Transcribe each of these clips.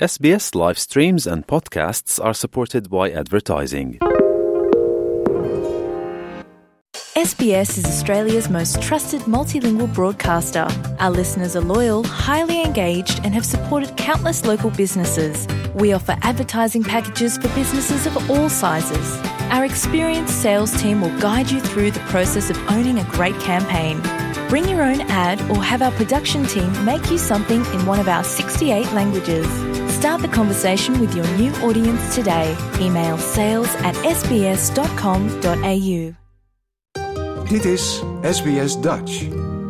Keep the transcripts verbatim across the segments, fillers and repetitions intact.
S B S live streams and podcasts are supported by advertising. S B S is Australia's most trusted multilingual broadcaster. Our listeners are loyal, highly engaged, and have supported countless local businesses. We offer advertising packages for businesses of all sizes. Our experienced sales team will guide you through the process of owning a great campaign. Bring your own ad or have our production team make you something in one of our sixty-eight languages. Start the conversation with your new audience today. Email sales at s b s dot com dot a u. Dit is S B S Dutch.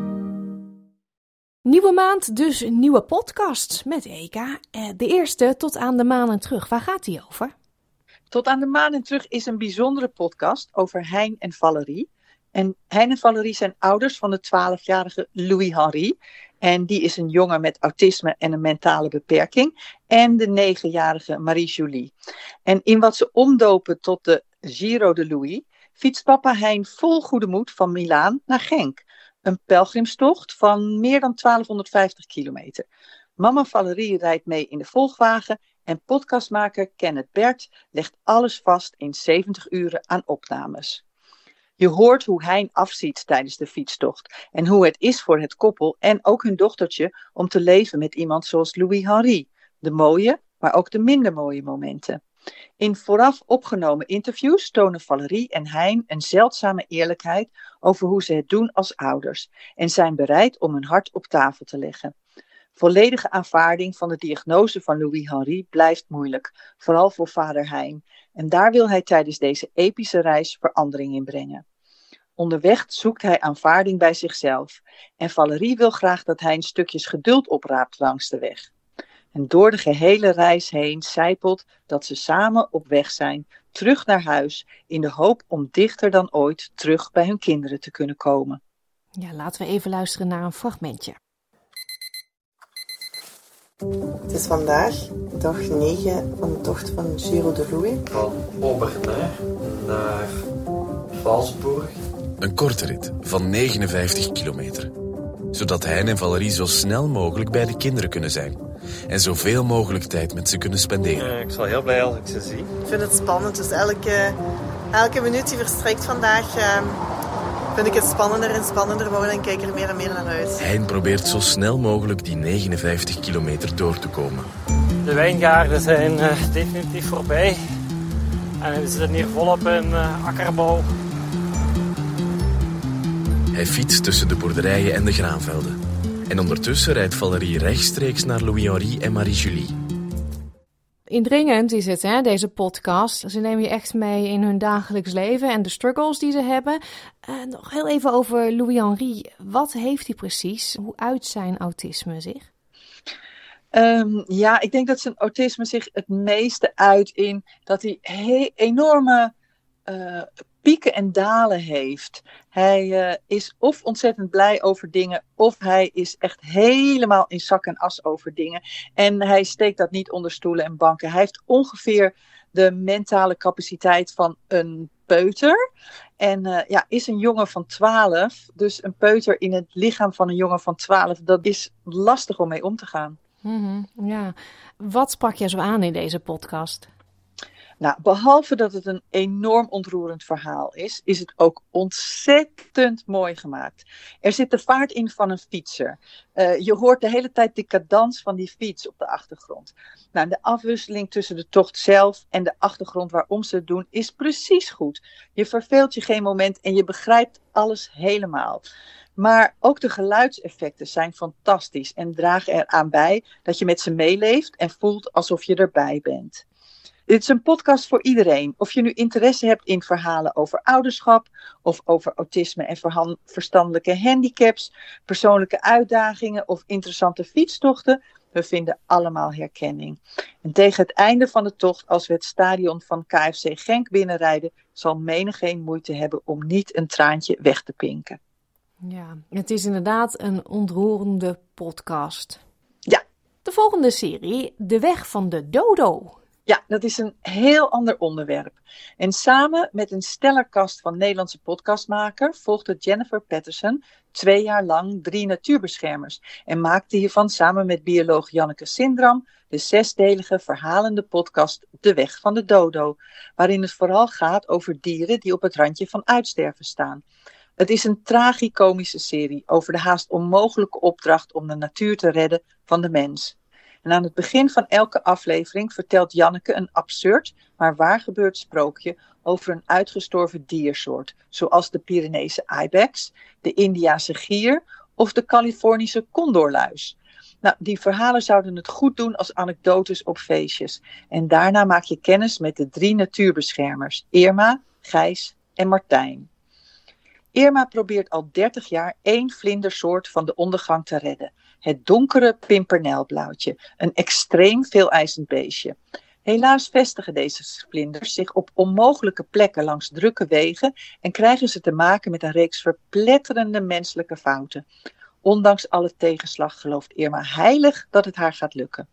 Nieuwe maand, dus een nieuwe podcast met Eka. De eerste tot aan de maan en terug. Waar gaat die over? Tot aan de maan en terug is een bijzondere podcast over Hein en Valerie. En Hein en Valerie zijn ouders van de twaalfjarige Louis Henri. En die is een jongen met autisme en een mentale beperking. En de negenjarige Marie-Julie. En in wat ze omdopen tot de Giro de Louis fietst papa Hein vol goede moed van Milaan naar Genk. Een pelgrimstocht van meer dan twaalfhonderdvijftig kilometer. Mama Valerie rijdt mee in de volgwagen en podcastmaker Kenneth Bert legt alles vast in zeventig uren aan opnames. Je hoort hoe Hein afziet tijdens de fietstocht en hoe het is voor het koppel en ook hun dochtertje om te leven met iemand zoals Louis Henri. De mooie, maar ook de minder mooie momenten. In vooraf opgenomen interviews tonen Valerie en Hein een zeldzame eerlijkheid over hoe ze het doen als ouders en zijn bereid om hun hart op tafel te leggen. Volledige aanvaarding van de diagnose van Louis Henri blijft moeilijk, vooral voor vader Hein. En daar wil hij tijdens deze epische reis verandering in brengen. Onderweg zoekt hij aanvaarding bij zichzelf en Valerie wil graag dat hij een stukjes geduld opraapt langs de weg. En door de gehele reis heen sijpelt dat ze samen op weg zijn, terug naar huis, in de hoop om dichter dan ooit terug bij hun kinderen te kunnen komen. Ja, laten we even luisteren naar een fragmentje. Het is vandaag dag negen van de tocht van Giro de Louis. Van Obertner naar Valsburg. Een korte rit van negenenvijftig kilometer. Zodat Hein en Valerie zo snel mogelijk bij de kinderen kunnen zijn. En zoveel mogelijk tijd met ze kunnen spenderen. Ja, ik zal heel blij als ik ze zie. Ik vind het spannend, dus elke, elke minuut die verstrekt vandaag uh, vind ik het spannender en spannender worden en kijk er meer en meer naar uit. Hein probeert zo snel mogelijk die negenenvijftig kilometer door te komen. De wijngaarden zijn uh, definitief voorbij. En we zitten hier volop in uh, akkerbouw. Hij fietst tussen de boerderijen en de graanvelden. En ondertussen rijdt Valerie rechtstreeks naar Louis Henri en Marie-Julie. Indringend is het, hè, deze podcast. Ze nemen je echt mee in hun dagelijks leven en de struggles die ze hebben. Uh, nog heel even over Louis Henri. Wat heeft hij precies? Hoe uit zijn autisme zich? Um, ja, ik denk dat zijn autisme zich het meeste uit in dat hij he- enorme uh, pieken en dalen heeft. Hij uh, is of ontzettend blij over dingen, of hij is echt helemaal in zak en as over dingen. En hij steekt dat niet onder stoelen en banken. Hij heeft ongeveer de mentale capaciteit van een peuter. En uh, ja, is een jongen van twaalf. Dus een peuter in het lichaam van een jongen van twaalf, dat is lastig om mee om te gaan. Mm-hmm, ja. Wat sprak je zo aan in deze podcast? Nou, behalve dat het een enorm ontroerend verhaal is, is het ook ontzettend mooi gemaakt. Er zit de vaart in van een fietser. Uh, je hoort de hele tijd de cadans van die fiets op de achtergrond. Nou, de afwisseling tussen de tocht zelf en de achtergrond waarom ze het doen is precies goed. Je verveelt je geen moment en je begrijpt alles helemaal. Maar ook de geluidseffecten zijn fantastisch en dragen eraan bij dat je met ze meeleeft en voelt alsof je erbij bent. Dit is een podcast voor iedereen. Of je nu interesse hebt in verhalen over ouderschap, of over autisme en verhan- verstandelijke handicaps, persoonlijke uitdagingen of interessante fietstochten. We vinden allemaal herkenning. En tegen het einde van de tocht, als we het stadion van K F C Genk binnenrijden, zal menigeen moeite hebben om niet een traantje weg te pinken. Ja, het is inderdaad een ontroerende podcast. Ja. De volgende serie, De Weg van de Dodo. Ja, dat is een heel ander onderwerp. En samen met een stellerkast van Nederlandse podcastmaker volgde Jennifer Patterson twee jaar lang drie natuurbeschermers. En maakte hiervan samen met bioloog Janneke Sindram de zesdelige verhalende podcast De Weg van de Dodo, waarin het vooral gaat over dieren die op het randje van uitsterven staan. Het is een tragicomische serie over de haast onmogelijke opdracht om de natuur te redden van de mens. En aan het begin van elke aflevering vertelt Janneke een absurd, maar waargebeurd sprookje over een uitgestorven diersoort, zoals de Pyreneese ibex, de Indiase gier of de Californische condorluis. Nou, die verhalen zouden het goed doen als anekdotes op feestjes. En daarna maak je kennis met de drie natuurbeschermers, Irma, Gijs en Martijn. Irma probeert al dertig jaar één vlindersoort van de ondergang te redden. Het donkere pimpernelblauwtje, een extreem veeleisend beestje. Helaas vestigen deze vlinders zich op onmogelijke plekken langs drukke wegen en krijgen ze te maken met een reeks verpletterende menselijke fouten. Ondanks alle tegenslag gelooft Irma heilig dat het haar gaat lukken.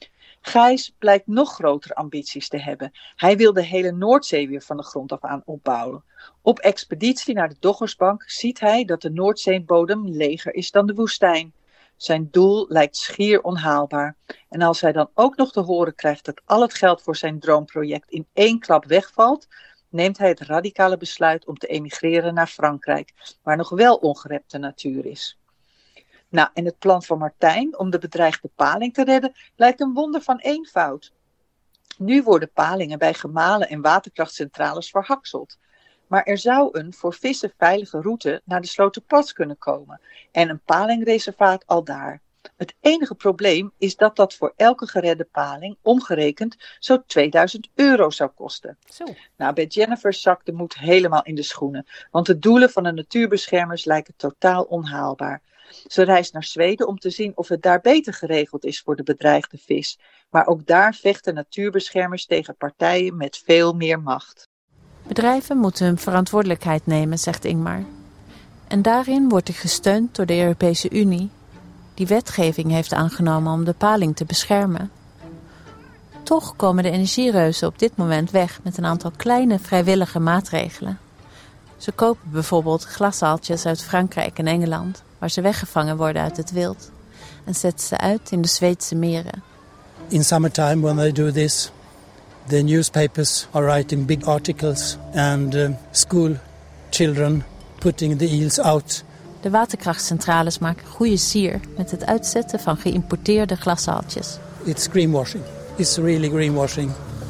Gijs blijkt nog grotere ambities te hebben. Hij wil de hele Noordzee weer van de grond af aan opbouwen. Op expeditie naar de Doggersbank ziet hij dat de Noordzeebodem leger is dan de woestijn. Zijn doel lijkt schier onhaalbaar. En als hij dan ook nog te horen krijgt dat al het geld voor zijn droomproject in één klap wegvalt, neemt hij het radicale besluit om te emigreren naar Frankrijk, waar nog wel ongerepte natuur is. Nou, en het plan van Martijn om de bedreigde paling te redden lijkt een wonder van eenvoud. Nu worden palingen bij gemalen en waterkrachtcentrales verhakseld. Maar er zou een voor vissen veilige route naar de Sloterplas kunnen komen en een palingreservaat aldaar. Het enige probleem is dat dat voor elke geredde paling omgerekend zo'n tweeduizend euro zou kosten. Zo. Nou, bij Jennifer zakt de moed helemaal in de schoenen, want de doelen van de natuurbeschermers lijken totaal onhaalbaar. Ze reist naar Zweden om te zien of het daar beter geregeld is voor de bedreigde vis. Maar ook daar vechten natuurbeschermers tegen partijen met veel meer macht. Bedrijven moeten hun verantwoordelijkheid nemen, zegt Ingmar. En daarin wordt hij gesteund door de Europese Unie, die wetgeving heeft aangenomen om de paling te beschermen. Toch komen de energiereuzen op dit moment weg met een aantal kleine vrijwillige maatregelen. Ze kopen bijvoorbeeld glaszaaltjes uit Frankrijk en Engeland, waar ze weggevangen worden uit het wild, en zetten ze uit in de Zweedse meren. In summertime when they do this, the newspapers are writing big articles and uh, school children putting the eels out. De waterkrachtcentrales maken goede sier met het uitzetten van geïmporteerde glaszaaltjes. It's greenwashing. It's really greenwashing.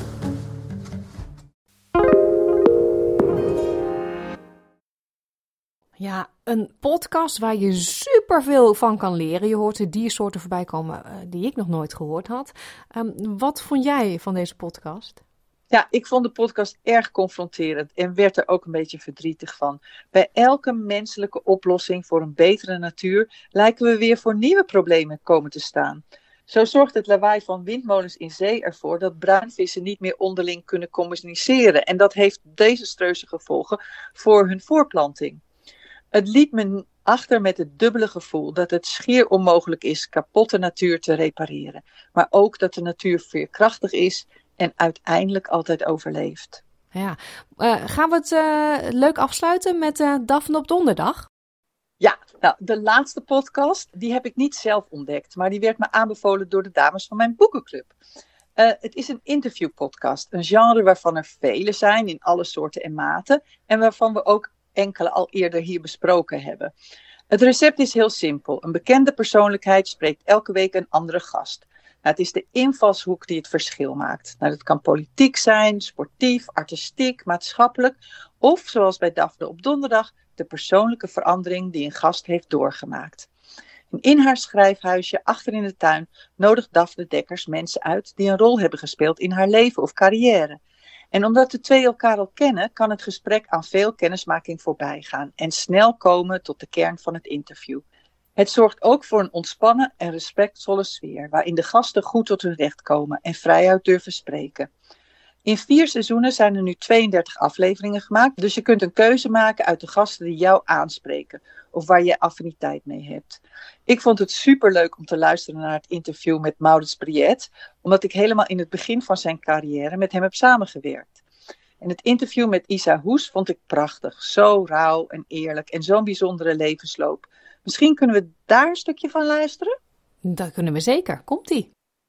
Ja, een podcast waar je superveel van kan leren. Je hoort de diersoorten voorbij komen uh, die ik nog nooit gehoord had. Um, wat vond jij van deze podcast? Ja, ik vond de podcast erg confronterend en werd er ook een beetje verdrietig van. Bij elke menselijke oplossing voor een betere natuur lijken we weer voor nieuwe problemen komen te staan. Zo zorgt het lawaai van windmolens in zee ervoor dat bruinvissen niet meer onderling kunnen communiceren. En dat heeft desastreuze gevolgen voor hun voorplanting. Het liet me achter met het dubbele gevoel dat het schier onmogelijk is kapotte natuur te repareren. Maar ook dat de natuur veerkrachtig is en uiteindelijk altijd overleeft. Ja, uh, gaan we het uh, leuk afsluiten met uh, Daphne op donderdag? Ja, nou, de laatste podcast, die heb ik niet zelf ontdekt, maar die werd me aanbevolen door de dames van mijn boekenclub. Uh, het is een interviewpodcast, een genre waarvan er vele zijn in alle soorten en maten en waarvan we ook enkele al eerder hier besproken hebben. Het recept is heel simpel. Een bekende persoonlijkheid spreekt elke week een andere gast. Nou, het is de invalshoek die het verschil maakt. Nou, dat kan politiek zijn, sportief, artistiek, maatschappelijk of, zoals bij Daphne op donderdag, de persoonlijke verandering die een gast heeft doorgemaakt. En in haar schrijfhuisje achter in de tuin nodigt Daphne Dekkers mensen uit die een rol hebben gespeeld in haar leven of carrière. En omdat de twee elkaar al kennen, kan het gesprek aan veel kennismaking voorbij gaan en snel komen tot de kern van het interview. Het zorgt ook voor een ontspannen en respectvolle sfeer, waarin de gasten goed tot hun recht komen en vrijuit durven spreken. In vier seizoenen zijn er nu tweeëndertig afleveringen gemaakt, dus je kunt een keuze maken uit de gasten die jou aanspreken of waar je affiniteit mee hebt. Ik vond het superleuk om te luisteren naar het interview met Maurits Briet, omdat ik helemaal in het begin van zijn carrière met hem heb samengewerkt. En het interview met Isa Hoes vond ik prachtig, zo rauw en eerlijk en zo'n bijzondere levensloop. Misschien kunnen we daar een stukje van luisteren? Dat kunnen we zeker. Komt-ie.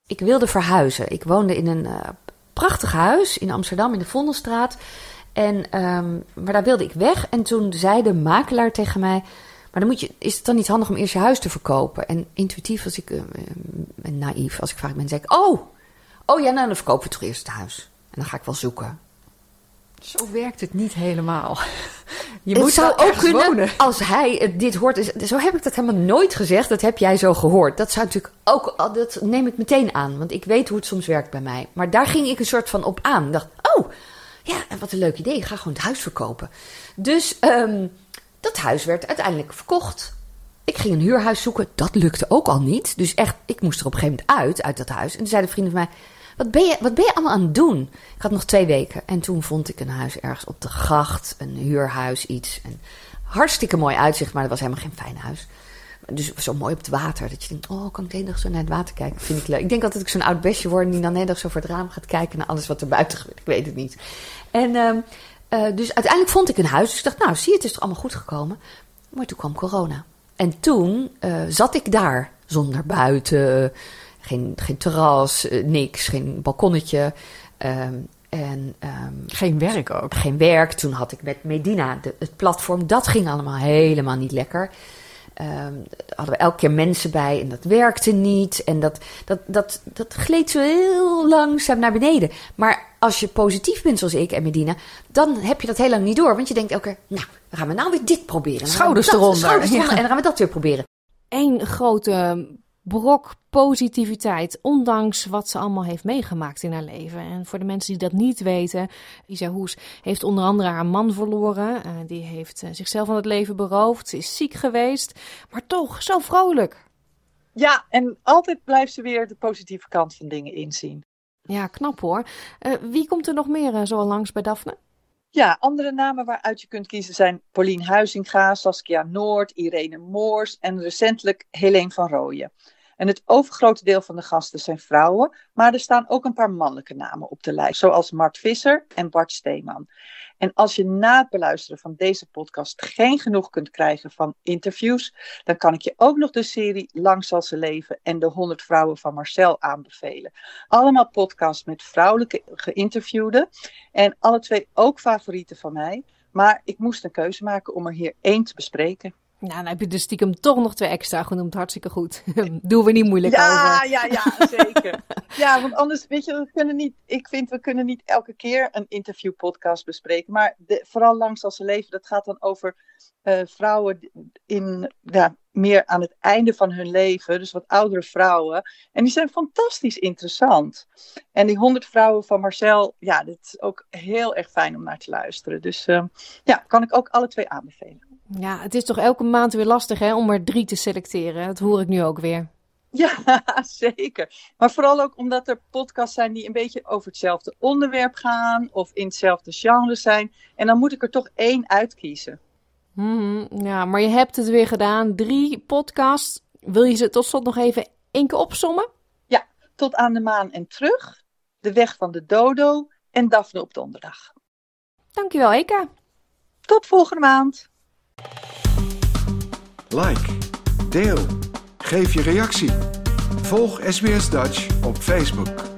Ik wilde verhuizen. Ik woonde in een uh, prachtig huis in Amsterdam in de Vondelstraat. En, um, maar daar wilde ik weg. En toen zei de makelaar tegen mij... Maar dan moet je, is het dan niet handig om eerst je huis te verkopen? En intuïtief was ik, uh, uh, naïef, als ik vaak ben, zei ik... Oh, oh ja, nou dan verkopen we toch eerst het huis. En dan ga ik wel zoeken. Zo werkt het niet helemaal. Je het moet zou ook kunnen, wonen. Als hij dit hoort... Is, zo heb ik dat helemaal nooit gezegd. Dat heb jij zo gehoord. Dat zou natuurlijk ook... Dat neem ik meteen aan. Want ik weet hoe het soms werkt bij mij. Maar daar ging ik een soort van op aan. Ik dacht, oh, ja, wat een leuk idee. Ik ga gewoon het huis verkopen. Dus um, dat huis werd uiteindelijk verkocht. Ik ging een huurhuis zoeken. Dat lukte ook al niet. Dus echt, ik moest er op een gegeven moment uit, uit dat huis. En toen zeiden vrienden van mij... Wat ben, je, wat ben je allemaal aan het doen? Ik had nog twee weken. En toen vond ik een huis ergens op de gracht. Een huurhuis, iets. En hartstikke mooi uitzicht, maar dat was helemaal geen fijn huis. Dus zo mooi op het water. Dat je denkt, oh, kan ik de hele dag zo naar het water kijken? Vind ik leuk. Ik denk altijd dat ik zo'n oud bestje word... die dan de hele dag zo voor het raam gaat kijken... naar alles wat er buiten gebeurt. Ik weet het niet. En uh, uh, dus uiteindelijk vond ik een huis. Dus ik dacht, nou, zie je, het is toch allemaal goed gekomen. Maar toen kwam corona. En toen uh, zat ik daar. Zonder buiten... Geen, geen terras, niks, geen balkonnetje. Um, en, um, geen werk ook. Geen werk. Toen had ik met Medina de, het platform. Dat ging allemaal helemaal niet lekker. Um, daar hadden we elke keer mensen bij en dat werkte niet. En dat, dat, dat, dat gleed zo heel langzaam naar beneden. Maar als je positief bent zoals ik en Medina... dan heb je dat heel lang niet door. Want je denkt elke keer, nou, dan gaan we nou weer dit proberen. Schouders eronder. Schouders eronder ja. En dan gaan we dat weer proberen. Eén grote... brok positiviteit, ondanks wat ze allemaal heeft meegemaakt in haar leven. En voor de mensen die dat niet weten, Isa Hoes heeft onder andere haar man verloren. Uh, die heeft uh, zichzelf van het leven beroofd. Ze is ziek geweest, maar toch zo vrolijk. Ja, en altijd blijft ze weer de positieve kant van dingen inzien. Ja, knap hoor. Uh, wie komt er nog meer uh, zo langs bij Daphne? Ja, andere namen waaruit je kunt kiezen zijn Paulien Huizinga, Saskia Noord, Irene Moors en recentelijk Helene van Rooyen. En het overgrote deel van de gasten zijn vrouwen, maar er staan ook een paar mannelijke namen op de lijst, zoals Mart Visser en Bart Steeman. En als je na het beluisteren van deze podcast geen genoeg kunt krijgen van interviews, dan kan ik je ook nog de serie Lang zal ze leven en de honderd vrouwen van Marcel aanbevelen. Allemaal podcasts met vrouwelijke geïnterviewden en alle twee ook favorieten van mij. Maar ik moest een keuze maken om er hier één te bespreken. Nou, dan heb je dus stiekem toch nog twee extra genoemd. Hartstikke goed. Doen we niet moeilijk ja, over. Ja, ja, zeker. Ja, want anders, weet je, we kunnen niet, ik vind, we kunnen niet elke keer een interviewpodcast bespreken. Maar de, vooral Lang zal ze leven, dat gaat dan over uh, vrouwen in, ja, meer aan het einde van hun leven. Dus wat oudere vrouwen. En die zijn fantastisch interessant. En die honderd vrouwen van Marcel, ja, dat is ook heel erg fijn om naar te luisteren. Dus uh, ja, kan ik ook alle twee aanbevelen. Ja, het is toch elke maand weer lastig hè, om er drie te selecteren. Dat hoor ik nu ook weer. Ja, zeker. Maar vooral ook omdat er podcasts zijn die een beetje over hetzelfde onderwerp gaan. Of in hetzelfde genre zijn. En dan moet ik er toch één uitkiezen. Mm-hmm, ja, maar je hebt het weer gedaan. Drie podcasts. Wil je ze tot slot nog even één keer opsommen? Ja, Tot aan de maan en terug. De weg van de dodo. En Daphne op donderdag. Dankjewel, Eka. Tot volgende maand. Like, deel, geef je reactie. Volg S B S Dutch op Facebook.